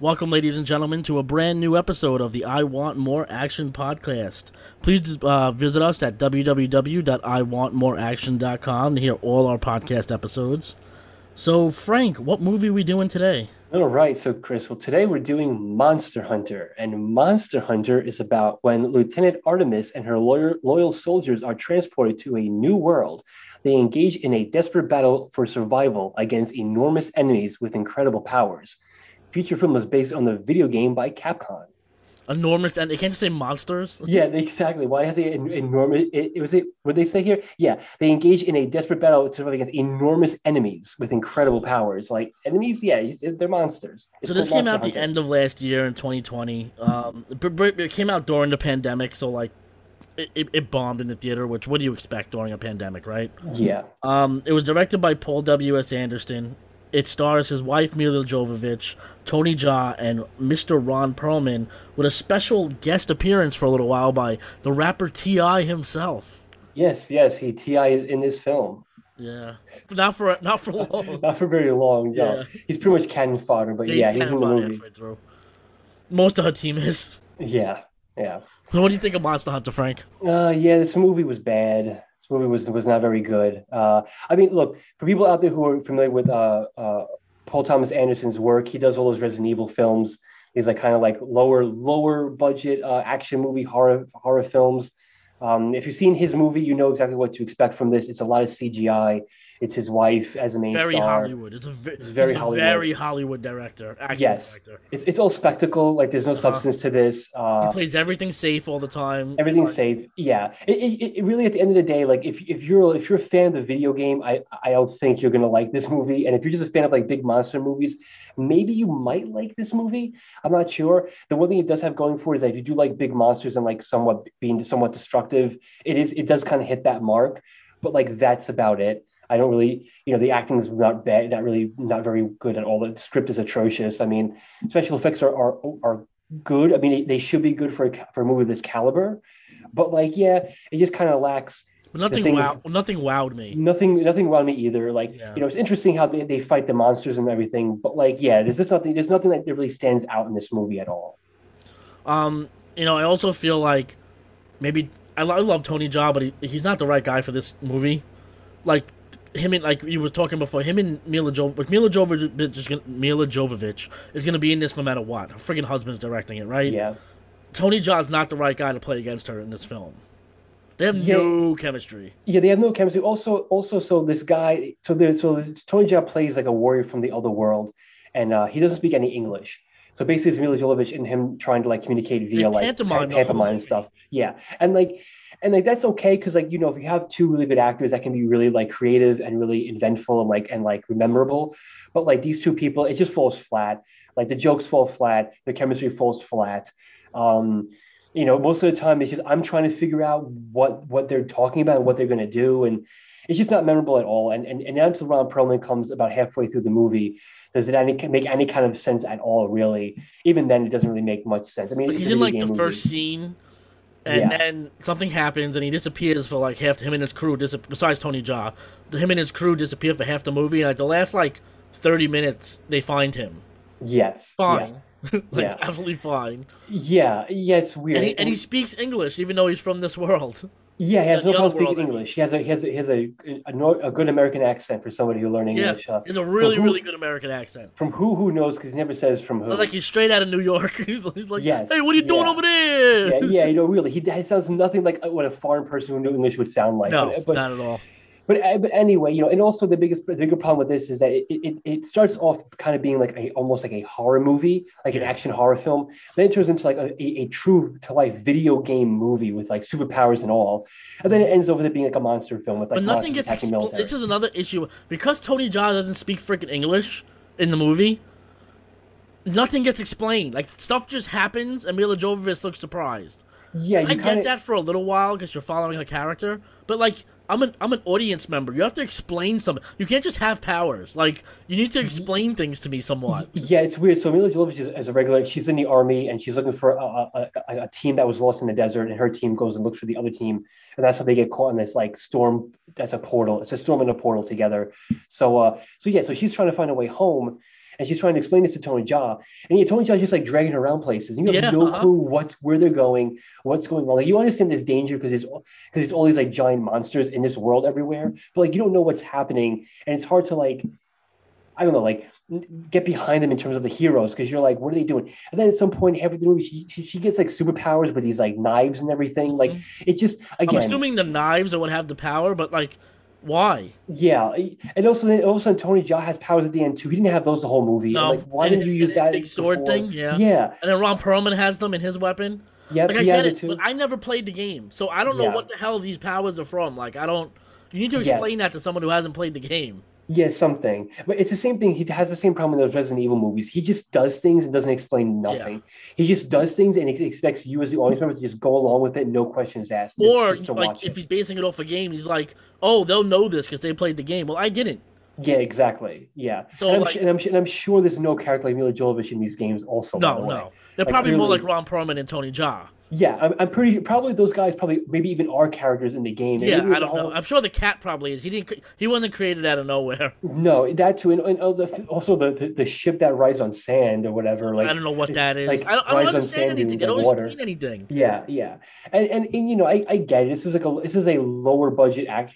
Welcome, ladies and gentlemen, to a brand new episode of the I Want More Action podcast. Please visit us at www.iwantmoreaction.com to hear all our podcast episodes. So, Frank, what movie are we doing today? All right, so Chris, well, today we're doing Monster Hunter, and Monster Hunter is about when Lieutenant Artemis and her loyal soldiers are transported to a new world. They engage in a desperate battle for survival against enormous enemies with incredible powers. Feature film was based on the video game by Capcom. Enormous, and they can't just say monsters. Yeah, exactly. Why has it enormous? It was it. What they say here? Yeah, they engage in a desperate battle to survive against enormous enemies with incredible powers. Like enemies, yeah, they're monsters. It's So this called came Monster out the Hunter. end of last year in 2020. It came out during the pandemic, so like it bombed in the theater. Which what do you expect during a pandemic, right? Yeah. It was directed by Paul W.S. Anderson. It stars his wife Mila Jovovich, Tony Jaa, and Mr. Ron Perlman, with a special guest appearance for a little while by the rapper T.I. himself. Yes. Ti is in this film. Yeah, not for long. Not for very long. No, Yeah, he's pretty much cannon fodder. But he's yeah, he's kind in of the movie. halfway through. Most of her team is. Yeah, yeah. So what do you think of Monster Hunter, Frank? Yeah. This movie was bad. This movie was not very good. I mean, look, for people out there who are familiar with Paul Thomas Anderson's work, he does all those Resident Evil films. He's like kind of like lower budget action movie horror films. If you've seen his movie, you know exactly what to expect from this. It's a lot of CGI. It's his wife as a main Very star. Hollywood. It's He's very a Hollywood. very Hollywood director, action Yes, director. it's all spectacle. Like there's no Uh-huh. substance to this. He plays everything safe all the time. Everything's safe. Yeah. It really at the end of the day, like if you're a fan of the video game, I don't think you're gonna like this movie. And if you're just a fan of like big monster movies, maybe you might like this movie. I'm not sure. The one thing it does have going for it is that if you do like big monsters and like somewhat being somewhat destructive, it does kind of hit that mark. But like that's about it. I don't really, the acting is not bad, not very good at all. The script is atrocious. I mean, special effects are good. I mean, they should be good for a movie of this caliber, but like, yeah, it just kind of lacks But the things. nothing wowed me. Nothing around me either. Like, Yeah. it's interesting how they fight the monsters and everything, but like, yeah, there's nothing that really stands out in this movie at all. I also feel like maybe I love Tony Jaa, but he's not the right guy for this movie. Like him and like you were talking before, him and Mila Jovovich is gonna be in this no matter what. Her friggin' husband's directing it, right? Yeah, Tony Jaa's not the right guy to play against her in this film. They have yeah, no chemistry. yeah. They have no chemistry. Also, so this guy, so Tony Jaa plays like a warrior from the other world, and he doesn't speak any English. So basically, it's Mila Jovovich and him trying to like communicate They via like pantomime the whole pantomime and movie. stuff. Yeah, and like that's okay because like if you have two really good actors that can be really like creative and really inventful and like memorable, but like these two people, it just falls flat. Like the jokes fall flat, the chemistry falls flat. Um, most of the time it's just I'm trying to figure out what they're talking about and what they're going to do, and it's just not memorable at all. And until Ron Perlman comes about halfway through the movie, does it make any kind of sense at all? Really, even then, it doesn't really make much sense. I mean, Like it's he's a in video like game the movie. first scene, and Yeah. then something happens, and he disappears for like half. Him and his crew besides Tony Jaa, him and his crew disappear for half the movie. Like the last 30 minutes, they find him Yes. Yeah. fine, like Yeah. absolutely fine, Yeah. It's and weird. he speaks English even though he's from this world, Yeah, he has no the other problem speaking world. I mean, English. He has a good American accent for somebody who learned yeah, English. he has a From really really who good American accent. from who knows because he never says from It's like who. he's straight out of New York. He's like, "Hey, Yes. what are you doing Yeah. over there?" Yeah. Really, he sounds nothing like what a foreign person who knew English would sound like. No, But not at all. but anyway, and also the bigger problem with this is that it starts off kind of being like almost like a horror movie, like an Yeah. action horror film. Then it turns into like a true to life video game movie with like superpowers and all, and then it ends over there being like a monster film with But like nothing monsters gets attacking expl- military. This is another issue because Tony Jaa doesn't speak freaking English in the movie. Nothing gets explained. Like stuff just happens, and Mila Jovovich looks surprised. Yeah, I you kind get of that for a little while because you're following her character, but like I'm an audience member. You have to explain something. You can't just have powers. Like you need to explain things to me somewhat. yeah, it's weird. So Mila Jovovich is a regular. She's in the army and she's looking for a team that was lost in the desert, and her team goes and looks for the other team, and that's how they get caught in this like storm. That's a portal. It's a storm and a portal together. So yeah, so she's trying to find a way home, and she's trying to explain this to Tony Jaa, and yeah, Tony Jaa's just like dragging her around places. And you have Yeah, no clue where they're going, what's going on. Like you understand there's danger because there's all these like giant monsters in this world everywhere, but like you don't know what's happening, and it's hard to like I don't know, like get behind them in terms of the heroes because you're like, what are they doing? And then at some point, halfway through the movie, she gets like superpowers, but these like knives and everything. Like it just I'm again, assuming the knives are what have the power, but like, why? yeah. And also, then all of a sudden, Tony Jaa has powers at the end too. He didn't have those the whole movie. And like, No, why and didn't you his use that big sword before? thing, yeah. Yeah, And then Ron Perlman has them in his weapon. yep, Like I he get has it it, but too. I never played the game, so I don't know Yeah, what the hell these powers are from. Like I don't. You need to explain yes. that to someone who hasn't played the game. Yeah, something. But it's the same thing. He has the same problem in those Resident Evil movies. He just does things and doesn't explain Yeah. nothing. He just does things and he expects you as the audience member to just go along with it, no questions asked, Or just to like watch if it. he's basing it off a game, he's like, "Oh, they'll know this because they played the game." Well, I didn't. Yeah, exactly. Yeah, So like, and I'm sure there's no character like Mila Jovovich in these games. Also, by the no, way, no, they're like probably more like clearly, Ron Perlman and Tony Jaa. yeah, I'm pretty probably those guys probably maybe even are characters in the game, and Yeah, maybe I there's a don't know. whole I'm sure the cat probably is. He didn't. He wasn't created out of nowhere. no that too, and also the ship that rides on sand or whatever, I don't know what that is. like I don't rides on understand sand anything. dunes They like don't water. explain anything. Yeah, yeah, and you know I get it. This is a lower budget act,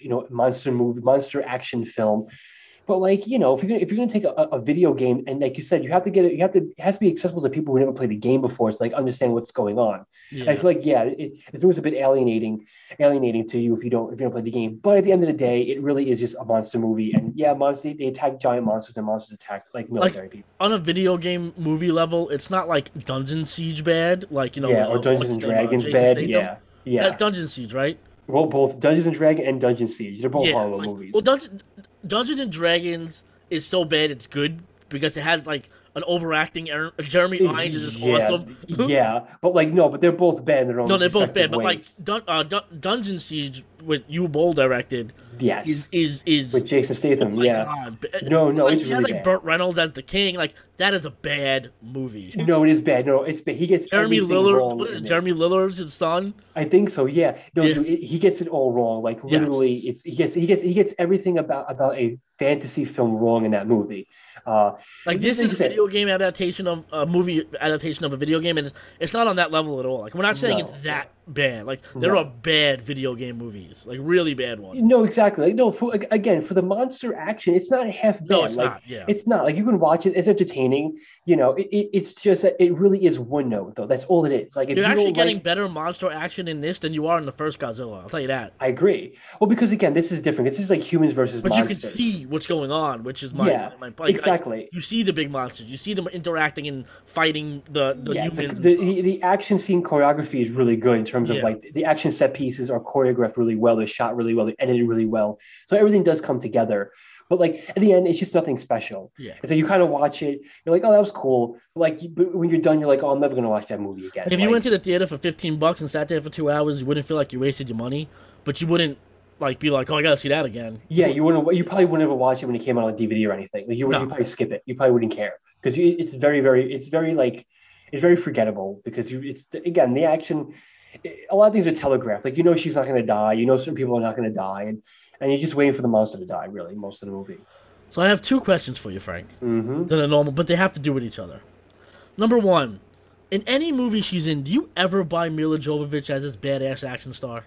monster action film. But like if you're gonna take a video game and like you said, you have to get it. You have to it has to be accessible to people who never played the game before. It's like understand what's going on. And I Yeah. feel like it was a bit alienating to you if you don't play the game. But at the end of the day, it really is just a monster movie. And yeah, monsters they attack giant monsters and monsters attack like Like military people. on a video game movie level, it's not like Dungeon Siege bad. Like Yeah, or Dungeons what's and his name, Dragons Jason bad. Statham. Yeah, That's yeah. Dungeon Siege, right? Well, both Dungeons and Dragons and Dungeon Siege. They're both Yeah. horrible Like, movies. well, Dungeon and Dragons is so bad it's good because it has like an overacting Jeremy Irons is just Yeah, awesome. yeah, but like no, but they're both bad in their own No, they're both respective bad, but like ways. Dungeon Siege with you Bowl directed Yes, is with Jason oh Statham. my Yeah, god. no, Like it's he has really like bad. Burt Reynolds as the king. Like that is a bad movie. No, it is bad. No, it's bad. He gets Jeremy everything Lillard, wrong what is it? in it. Jeremy Lillard's his son. I think so. Yeah. No, Yeah. dude, he gets it all wrong. Like Yes. literally, it's he gets everything about a fantasy film wrong in that movie. Like this like is you a said, video game adaptation of a movie adaptation of a video game, and it's not on that level at all. Like we're not saying it's no, that bad. Like there are no. bad video game movies, like really bad ones. No, exactly. Like, no, again, for the monster action, it's not half bad. No, it's Like not. Yeah, it's not like you can watch it. It's entertaining. It's just that it really is one note though. That's all it is. Like if you're you actually don't getting like, better monster action in this than you are in the first Godzilla. I'll tell you that. I agree. Well, because again, this is different. This is like humans versus But you can monsters. see what's going on, which is Yeah, exactly. you see the big monsters, you see them interacting and fighting the Yeah, humans and stuff. the action scene choreography is really good in terms of Yeah. like the action set pieces are choreographed really well, they're shot really well, they're edited really well. So everything does come together. But like at the end, it's just nothing special. Yeah. And so you kind of watch it, you're like, oh, that was cool. But like but when you're done, you're like, oh, I'm never gonna watch that movie again. Like if you Like, went to the theater for $15 and sat there for 2 hours, you wouldn't feel like you wasted your money, but you wouldn't like be like, oh, I gotta see that again. yeah, you probably wouldn't ever watch it when it came out on DVD or anything. Like you No. probably skip it. You probably wouldn't care because it's very like it's very forgettable because it's again the action. A lot of things are telegraphed. Like she's not going to die. Certain people are not going to die, and you're just waiting for the monster to die. Really, most of the movie. So I have two questions for you, Frank. Mm-hmm. That are normal, but they have to do with each other. Number one, in any movie she's in, do you ever buy Mila Jovovich as this badass action star?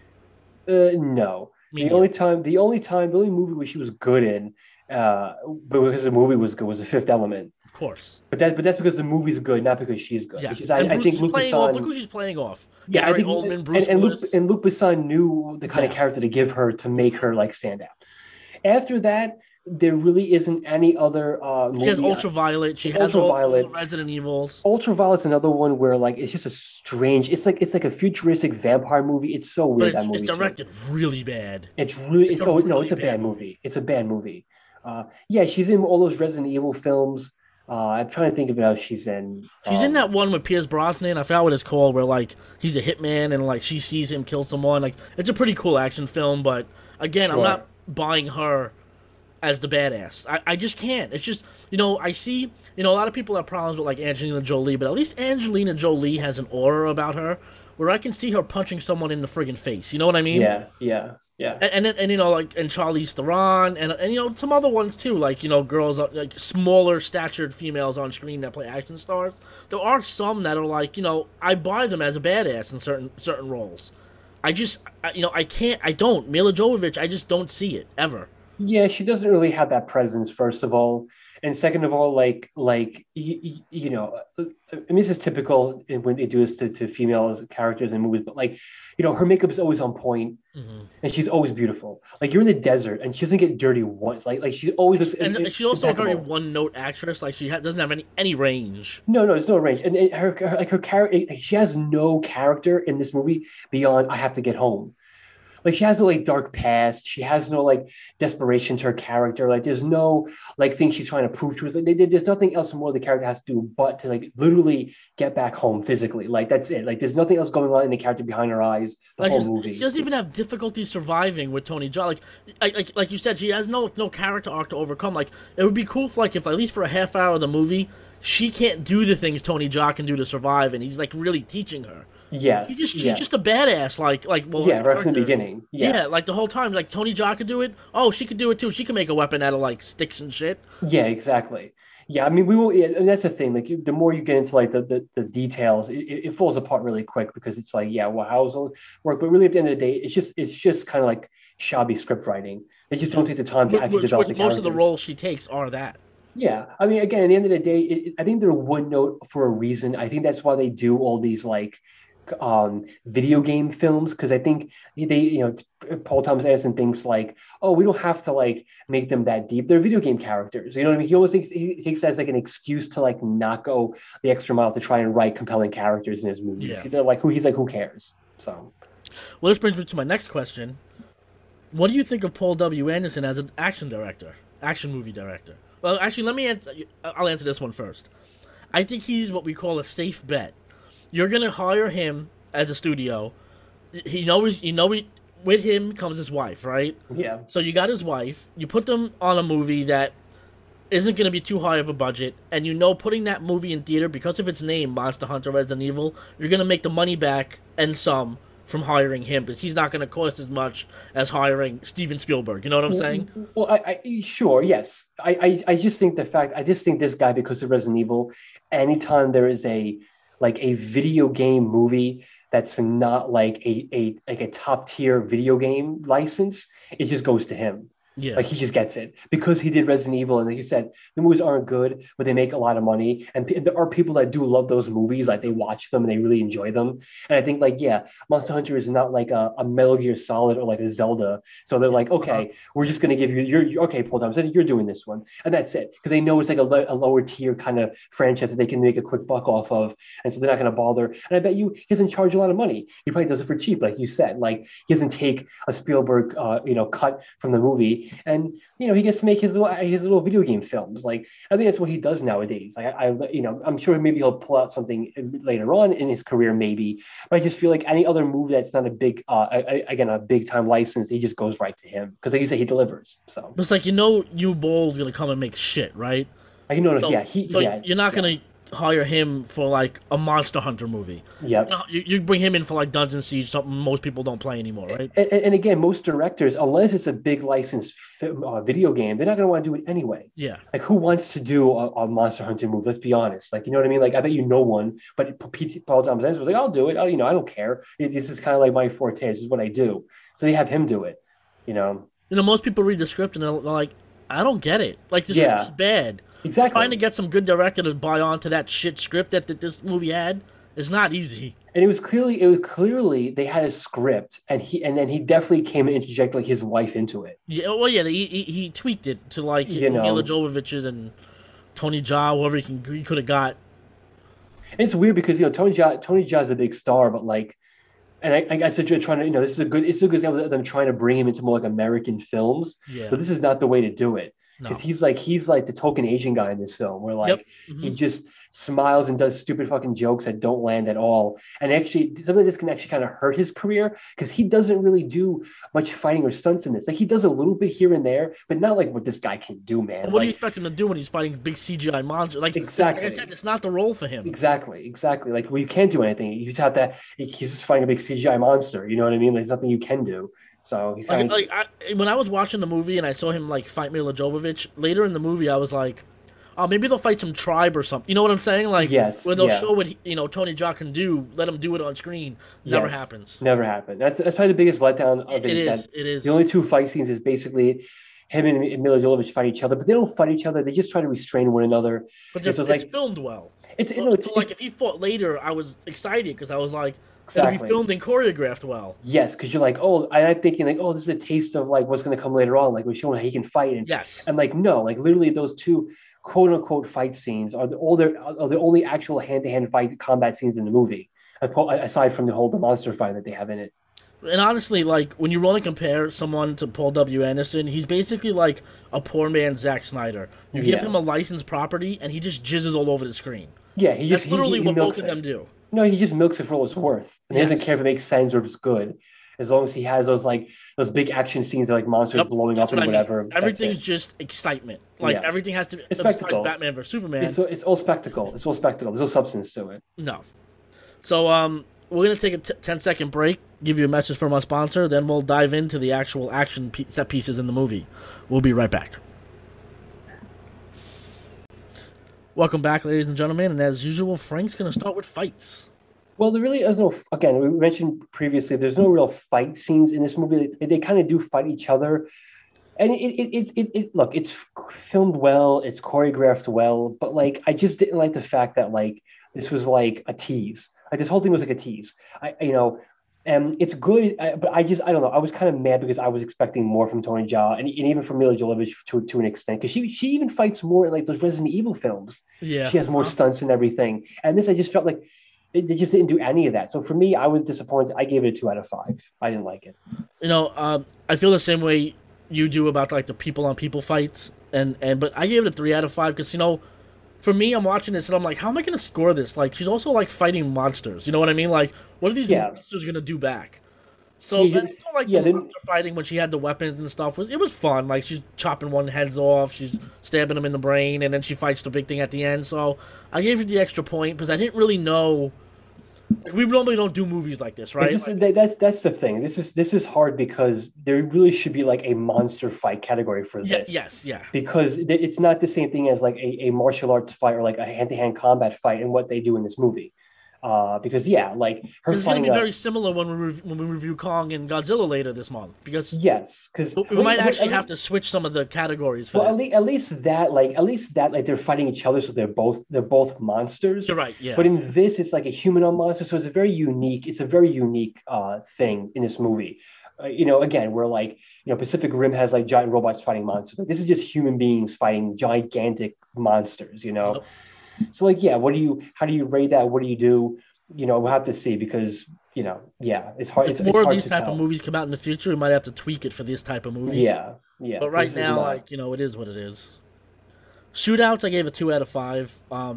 No. Me The neither. only movie where she was good in, but because the movie was good, was The Fifth Element. Of course. But that's because the movie's good, not because she's good. Yes. Which is, And I think she's Luc playing off. Look Besson. who she's playing off. Yeah, I Gary think Oldman, Bruce and Willis. Luc Besson knew the kind of Yeah. character to give her to make her like stand out. After that, there really isn't any other She has movie. Ultraviolet. She has all Ultraviolet. the Resident Evils. Ultraviolet's another one where like it's just a strange. It's like a futuristic vampire movie. It's so But weird it's, that movie it's too. directed really bad. It's really It's a no, really it's a bad bad movie. movie. It's a bad movie. Yeah, she's in all those Resident Evil films. I'm trying to think of how she's in. She's in that one with Pierce Brosnan. I forgot what it's called, where like he's a hitman and like she sees him kill someone. Like it's a pretty cool action film, but again, I'm Sure. not buying her as the badass. I just can't. It's just I see a lot of people have problems with like Angelina Jolie, but at least Angelina Jolie has an aura about her where I can see her punching someone in the friggin' face. You know what I mean? Yeah, yeah. Yeah. and like and Charlize Theron and some other ones too, like girls like smaller statured females on screen that play action stars. There are some that are like I buy them as a badass in certain roles. I can't, I don't Mila Jovovich, I just don't see it ever. Yeah, she doesn't really have that presence, first of all, and second of all, I mean, this is typical when they do this to female characters in movies, but her makeup is always on point, Hmm. and she's always beautiful. Like you're in the desert, and she doesn't get dirty once. Like she always looks And she's also a very impeccable. one note actress. Like doesn't have any range. No, no, there's no range, and her character, she has no character in this movie beyond I have to get home. Like she has no like dark past. She has no like desperation to her character. Like there's no like thing she's trying to prove to us. Like, there's nothing else more the character has to do but to like literally get back home physically. Like that's it. Like there's nothing else going on in the character behind her eyes the Like whole she movie. doesn't even have difficulty surviving with Tony Jaa. Like you said, she has no character arc to overcome. Like it would be cool if at least for a half hour of the movie, she can't do the things Tony Jaa can do to survive, and he's like really teaching her. Yes, She's yeah, just a badass. Her yeah. Right from the character. beginning. Yeah, Yeah, like the whole time, like Tony Jaa could do it. Oh, she could do it too. She could make a weapon out of like sticks and shit. yeah, exactly. Yeah, I mean, we will, yeah, and that's the thing. Like, the more you get into like the details, it falls apart really quick because it's like, yeah, well, how's it work? But really, at the end of the day, it's just kind of like shabby script writing. They just don't take the time to actually develop Which the most of the characters. roles she takes are that. Yeah, I mean, again, at the end of the day, I think they're one note for a reason. I think that's why they do all these video game films because I think Paul Thomas Anderson thinks like, oh, we don't have to like make them that deep. They're video game characters. You know what I mean? He always thinks he takes that as like an excuse to like not go the extra mile to try and write compelling characters in his movies. Yeah. They're like who cares? So Well, this brings me to my next question. What do you think of Paul W. Anderson as an action movie director? Well, actually, let me answer. I'll answer this one first. I think he's what we call a safe bet. You're gonna hire him as a studio. With him comes his wife, right? yeah, So you got his wife. You put them on a movie that isn't gonna be too high of a budget, and putting that movie in theater because of its name, Monster Hunter Resident Evil, you're gonna make the money back and some from hiring him because he's not gonna cost as much as hiring Steven Spielberg. You know what I'm saying? well, I sure, yes. I just think I just think this guy because of Resident Evil, anytime there is a video game movie that's not like a top tier video game license, it just goes to him. Yeah. Like he just gets it because he did Resident Evil, and like you said, the movies aren't good, but they make a lot of money, and there are people that do love those movies. Like they watch them and they really enjoy them. And I think like yeah, Monster Hunter is not like a Metal Gear Solid or like a Zelda, so they're like Uh-huh. okay, we're just gonna give you you're okay, Paul Thomas, you're doing this one, and that's it because they know it's like a lower tier kind of franchise that they can make a quick buck off of, and so they're not gonna bother. And I bet you he doesn't charge a lot of money. He probably does it for cheap, like you said. Like he doesn't take a Spielberg cut from the movie and he gets to make his little video game films. Like I think that's what he does nowadays. Like I'm sure maybe he'll pull out something later on in his career, maybe. But I just feel like any other movie that's not a big, again, a big time license, he just goes right to him because, like you said, he delivers. So But it's like you Bowl's gonna come and make shit, right? I know, So, yeah, you're not yeah, gonna hire him for like a Monster Hunter movie. yeah. You bring him in for like Dungeon Siege, something most people don't play anymore, right? And again, most directors, unless it's a big licensed video game, they're not going to want to do it anyway. Yeah. Like, who wants to do a Monster Hunter movie? Let's be honest. Like, you know what I mean? Like, I bet one, but Paul Thomas Anderson was like, "I'll do it. I don't care. This is kind of like my forte. This is what I do." So they have him do it. You know? Most people read the script and they're like, I don't get it. Like the script is Yeah, bad. Trying to exactly. get some good director to buy onto that shit script that this movie had is not easy. And it was clearly they had a script, and then he definitely came and interjected like his wife into it. Yeah, well, yeah, he tweaked it to like You Mila know, Jovovich's and Tony Jaa, whoever he could have got. and it's weird because Tony Jaa is a big star, but like, and I said you're trying to, this is it's a good example of them trying to bring him into more like American films, Yeah, but this is not the way to do it because no. he's like the token Asian guy in this film, where Yep. like he Hmm. just smiles and does stupid fucking jokes that don't land at all, and actually something like this can actually kind of hurt his career because he doesn't really do much fighting or stunts in this. Like he does a little bit here and there, but not like what this guy can do, man. What do you Like expect him to do when he's fighting big CGI monsters? Like I said, exactly. it's not the role for him. Exactly. Like, well, you can't do anything. You just have to. He's just fighting a big CGI monster. You know what I mean? Like, there's nothing you can do. So he Like, kind of when I was watching the movie and I saw him like fight Mila Jovovich later in the movie, I was like, oh, maybe they'll fight some tribe or something. You know what I'm saying? Like, yes, where they'll yeah, show what Tony Jaa can do, let him do it on screen. Never yes, happens. never happened. That's probably the biggest letdown of it It is is. that It the is. only two fight scenes is basically him and Mila Jovovich fight each other, but they don't fight each other. They just try to restrain one another. But And so it's it's like filmed well. it's So, no, it's so like if he fought later, I was excited because I was like, it'll be exactly. filmed and choreographed well. Yes, because you're like, oh, I'm thinking like, oh, this is a taste of like what's going to come later on. Like we're showing how he can fight, Yes. and like no, like literally those two quote unquote fight scenes are the only actual hand to hand fight combat scenes in the movie, aside from the monster fight that they have in it. And honestly, like when you really compare someone to Paul W. Anderson, he's basically like a poor man's Zack Snyder. You give Yeah, him a licensed property, and he just jizzes all over the screen. yeah, That's literally he what both milks of it. them do. No, he just milks it for all it's worth, and he doesn't Yes. care if it makes sense or if it's good, as long as he has those big action scenes of like monsters Yep. blowing That's up what and I mean. whatever. That's Everything's it. just excitement. Like Yeah, everything has to be it's besides spectacle. Batman versus Superman. It's all spectacle. It's all spectacle. There's no substance to it. No. So we're gonna take a 10-second break, give you a message from our sponsor, then we'll dive into the actual set pieces in the movie. We'll be right back. Welcome back, ladies and gentlemen, and as usual, Frank's gonna start with fights. Well, there really is no. Again, we mentioned previously, there's no real fight scenes in this movie. They kind of do fight each other, and look, it's filmed well, it's choreographed well, but like I just didn't like the fact that like this was like a tease. Like this whole thing was like a tease. And it's good, but I don't know. I was kind of mad because I was expecting more from Tony Jaa and even from Mila Jovovich to an extent because she even fights more in like those Resident Evil films. Yeah. She has more stunts and everything, and this I just felt like they just didn't do any of that. So for me, I was disappointed. I gave it a 2 out of 5. I didn't like it. I feel the same way you do about like the people on people fights, and but I gave it a 3 out of 5 because for me, I'm watching this and I'm like, how am I gonna score this? Like, she's also like fighting monsters. You know what I mean? Like, what are these Yeah, monsters gonna do back? So yeah, I feel like the yeah. Then monster fighting when she had the weapons and stuff was fun. Like she's chopping one heads off, she's stabbing them in the brain, and then she fights the big thing at the end. So I gave it the extra point because I didn't really know. Like, we normally don't do movies like this, like right? Like, that's the thing. This is hard because there really should be like a monster fight category for yeah, this yes, yeah. because it's not the same thing as like a martial arts fight or like a hand to hand combat fight and what they do in this movie. Because yeah, like her It's gonna fighting be a very similar when we review Kong and Godzilla later this month because yes, because we might actually have to switch some of the categories for well, that. at least that, like they're fighting each other, so they're both monsters. You're right, But yeah. in this, it's like a humanoid monster, so it's a very unique. It's a very unique thing in this movie. Again, where like Pacific Rim has like giant robots fighting monsters. Like this is just human beings fighting gigantic monsters. Yep. So like yeah, how do you rate that? What do you do? We'll have to see because yeah, it's hard. If It's more of hard these to type of tell. movies come out in the future, we might have to tweak it for this type of movie. Yeah, yeah, But because right this is now, not. like it is what it is. Shootouts, I gave a 2 out of 5.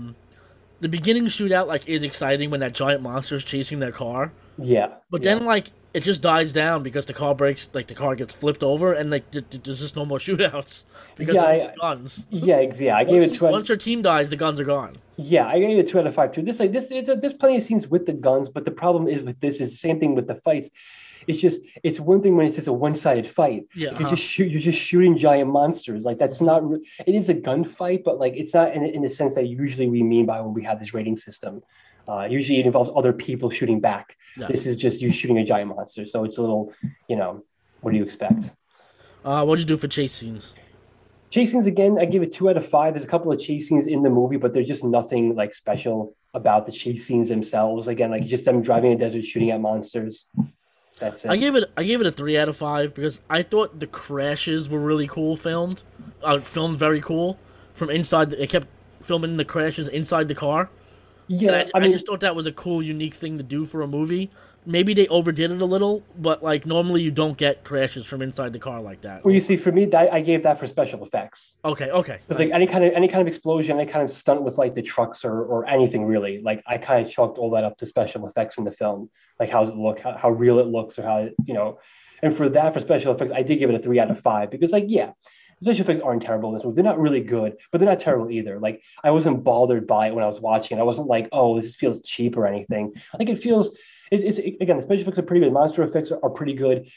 The beginning shootout like is exciting when that giant monster's chasing their car, Yeah, but yeah. then like it just dies down because the car breaks, like the car gets flipped over, and like there's just no more shootouts because Yeah, there's no guns. yeah. I gave it two. Once your team dies, the guns are gone. Yeah, I gave it 2 out of 5 too. There's plenty of scenes with the guns, but the problem is with this is the same thing with the fights. It's one thing when it's just a one-sided fight. Yeah, You're just shooting giant monsters. Like that's not. It is a gunfight, but like it's not in the sense that usually we mean by when we have this rating system. Usually it involves other people shooting back. yes. This is just you shooting a giant monster. So it's a little, what do you expect? What'd you do for chase scenes? Chase scenes again, I give it 2 out of 5. There's a couple of chase scenes in the movie, but there's just nothing like special about the chase scenes themselves. Again, like just them driving in the desert, shooting at monsters. That's it. I gave it a 3 out of 5 because I thought the crashes were really cool filmed very cool from inside. It kept filming the crashes inside the car. And Yeah, I just thought that was a cool, unique thing to do for a movie. Maybe they overdid it a little, but like normally you don't get crashes from inside the car like that. well, you see, for me, that I gave that for special effects. Okay. Because like any kind of explosion, any kind of stunt with like the trucks or anything really, like I kind of chalked all that up to special effects in the film, like how does it look, how real it looks, or and for special effects, I did give it a 3 out of 5 because like yeah, special effects aren't terrible in this movie. They're not really good, but they're not terrible either. Like I wasn't bothered by it when I was watching. I wasn't like, oh, this feels cheap or anything. Like it feels. Again, the special effects are pretty good. Monster effects are pretty good.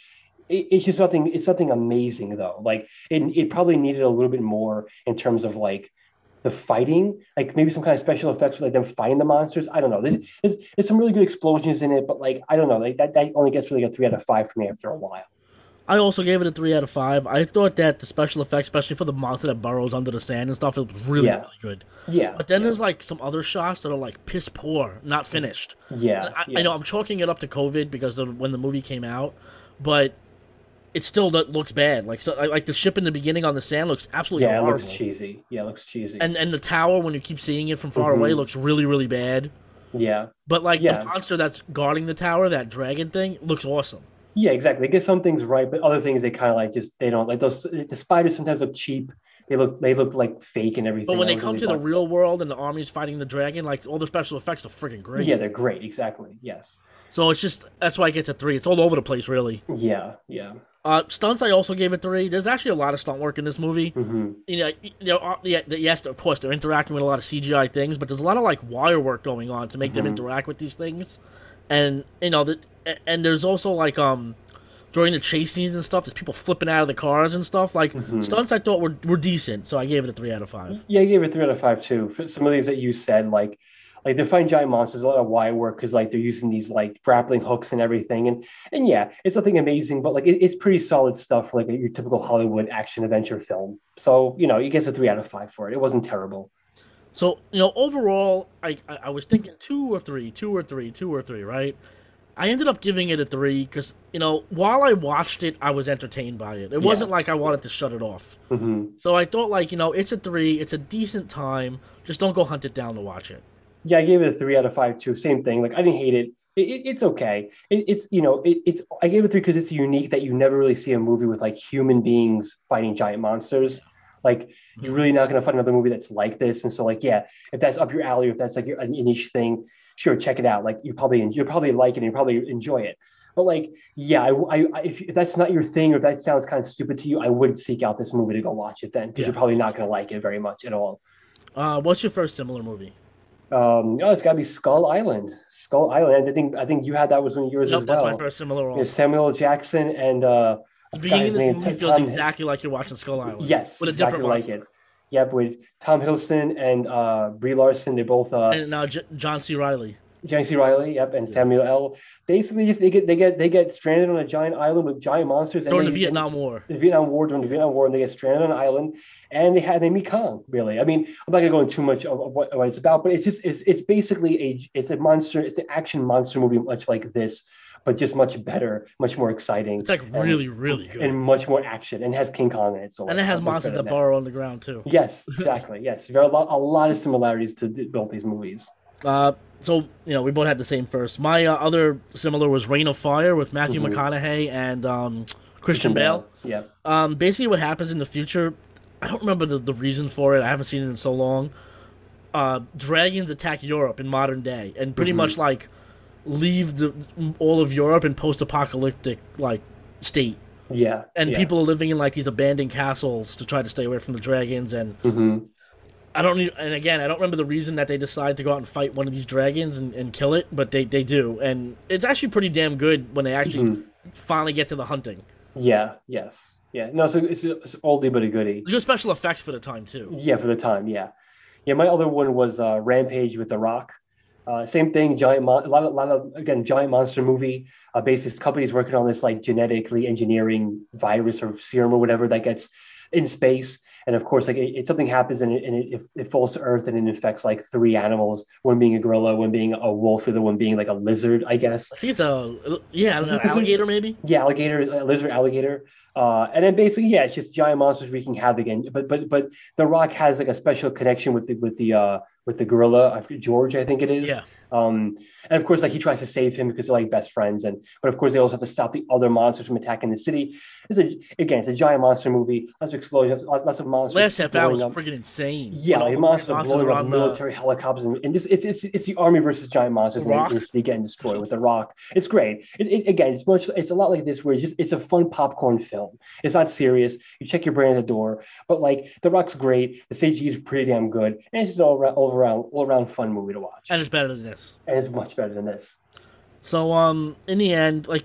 it's just something. It's something amazing though. Like it probably needed a little bit more in terms of like the fighting, like maybe some kind of special effects, like them fighting the monsters. I don't know. There's some really good explosions in it, but like I don't know, like that only gets really a 3 out of 5 for me after a while. I also gave it a 3 out of 5. I thought that the special effects, especially for the monster that burrows under the sand and stuff, it was really, Yeah, really good. yeah, But then yeah, there's like some other shots that are like piss poor, not finished. yeah, I yeah, know I'm chalking it up to COVID because of when the movie came out, but it still looks bad. Like like the ship in the beginning on the sand looks absolutely yeah. It looks horrible, cheesy. Yeah, it looks cheesy. and the tower when you keep seeing it from far away Hmm. looks really, really bad. Yeah, But like the yeah, monster that's guarding the tower, that dragon thing, looks awesome. yeah. Exactly. They get some things right, but other things they kind of like just they don't like those. The spiders sometimes look cheap. They look like fake and But everything. when I they don't come really to the like. real world and the army's fighting the dragon, like all the special effects are freaking great. Yeah, they're great. Exactly. Yes. So it's just that's why I get to 3. It's all over the place, really. Yeah. Yeah. Stunts I also gave it 3. There's actually a lot of stunt work in this movie. Hmm. Yes, of course they're interacting with a lot of CGI things, but there's a lot of like wire work going on to make them Hmm. interact with these things, and and there's also like during the chase scenes and stuff, there's people flipping out of the cars and stuff. Like Hmm. stunts, I thought were decent, so I gave it a 3 out of 5. Yeah, I gave it 3 out of 5 too. For some of these that you said, like they're fighting giant monsters, a lot of wire work because like they're using these like grappling hooks and everything, and yeah, it's nothing amazing, but like it's pretty solid stuff for like your typical Hollywood action adventure film. So it gets a 3 out of 5 for it. It wasn't terrible. So overall, I was thinking 2 or 3, 2 or 3, 2 or 3, right? I ended up giving it a 3 because while I watched it, I was entertained by it. It Yeah. wasn't like I wanted to shut it off. Hmm. So I thought like it's a 3. It's a decent time. Just don't go hunt it down to watch it. Yeah, I gave it a 3 out of 5 too. Same thing. Like I didn't hate it. It's okay. It's I gave it 3 because it's unique that you never really see a movie with like human beings fighting giant monsters. Like you're Mhm. really not going to find another movie that's like this. And so like yeah, if that's up your alley, if that's like a niche thing, sure, check it out. Like you probably like it and you probably enjoy it. But like yeah, if that's not your thing or if that sounds kind of stupid to you, I would seek out this movie to go watch it then because Yeah. you're probably not going to like it very much at all. What's your first similar movie? Oh, it's got to be Skull Island. Skull Island. I think you had that was one of yours as Nope, that's my well. first similar Yeah, also. Samuel L. Jackson and The I forgot beginning his of this name. movie feels Tom. exactly like you're watching Skull Island Yes, with a exactly different like it. monster. Yep, with Tom Hiddleston and Brie Larson. They're both And John C. Riley. John C. Riley. Yep, and Yeah. Samuel L. Basically, just they get stranded on a giant island with giant monsters, and During the they and Vietnam War. the Vietnam War during the Vietnam War, and they get stranded on an island, and they meet Kong. Really, I mean, I'm not gonna go into too much of what it's about, but it's basically it's a monster, it's an action monster movie, much like this, but just much better, much more exciting, It's like and really, really good. and much more action, and has King Kong in it, so And it like has much monsters better than that that. burrow underground too. Yes, exactly. Yes, there are a lot of similarities to both these movies. Uh, so we both had the same first. My other similar was Reign of Fire with Matthew Hmm. McConaughey and Christian Christian Bale. Bale. Yeah. Basically, what happens in the future, I don't remember the reason for it. I haven't seen it in so long. Dragons attack Europe in modern day, and pretty Hmm. much like leave all of Europe in post-apocalyptic like state. Yeah. And Yeah. people are living in like these abandoned castles to try to stay away from the dragons. And Hmm. I don't need, and again, I don't remember the reason that they decide to go out and fight one of these dragons and kill it, but they do, and it's actually pretty damn good when they actually Hmm. finally get to the hunting. Yeah. Yes. Yeah. No, so it's oldie but a goodie. Good special effects for the time too. Yeah, for the time. Yeah. Yeah. My other one was Rampage with The Rock. Same thing, a lot of again giant monster movie. Basically, this company's working on this like genetically engineering virus or serum or whatever that gets in space, and of course, like something happens and it falls to Earth and it infects like 3 animals. One being a gorilla, one being a wolf, the other one being like a lizard, I guess. I think it's a yeah, I don't Is know, it lizard? alligator maybe. Yeah, alligator, lizard, alligator. And then basically, yeah, it's just giant monsters wreaking havoc. And but The Rock has like a special connection with the gorilla, George, I think it is. Yeah, And of course, like he tries to save him because they're like best friends. But of course, they also have to stop the other monsters from attacking the city. It's a giant monster movie. Lots of explosions, lots of monsters last half hour blowing was up. freaking insane. Yeah, When all like the monsters are monsters blowing are up on the military helicopters, and it's the army versus giant monsters, and rock. they see getting destroyed with the Rock. It's great. Again, it's a lot like this, where it's a fun popcorn film. It's not serious. You check your brain at the door, but like the Rock's great. The CG is pretty damn good, and it's just all around fun movie to watch, And it's better than this. and it's much better than this. So in the end, like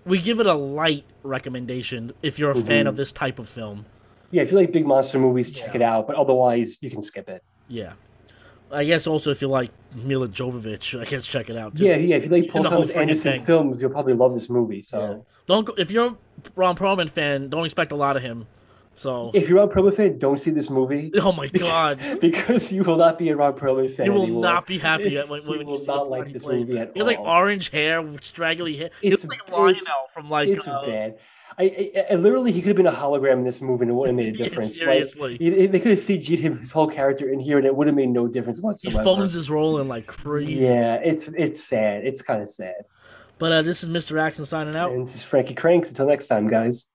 we give it a light recommendation if you're a fan of Hmm. this type of film. Yeah, if you like big monster movies, check Yeah. it out. But otherwise, you can skip it. Yeah. I guess also if you like Mila Jovovich, I guess check it out too. Yeah, yeah. If you like And Paul the whole Thomas freaking Anderson thing. films, you'll probably love this movie. Yeah. So Don't go, if you're a Ron Perlman fan, don't expect a lot of him. So, if you're a Perlman fan, don't see this movie oh my because god, because you will not be a Ron Perlman fan you will anymore. not be happy You when you will see the not part like he this plays. movie at He has like all. orange hair, straggly hair. He It's looks like it's Lionel from like it's bad. I literally he could have been a hologram in this movie and it wouldn't have made a yeah, difference. Like seriously. they could have CG'd him his whole character in here and it would have made no difference He phones whatsoever. his role in like crazy. Yeah, it's sad. It's kind of sad. But this is Mr. Action signing out. And this is Frankie Cranks. Until next time, guys.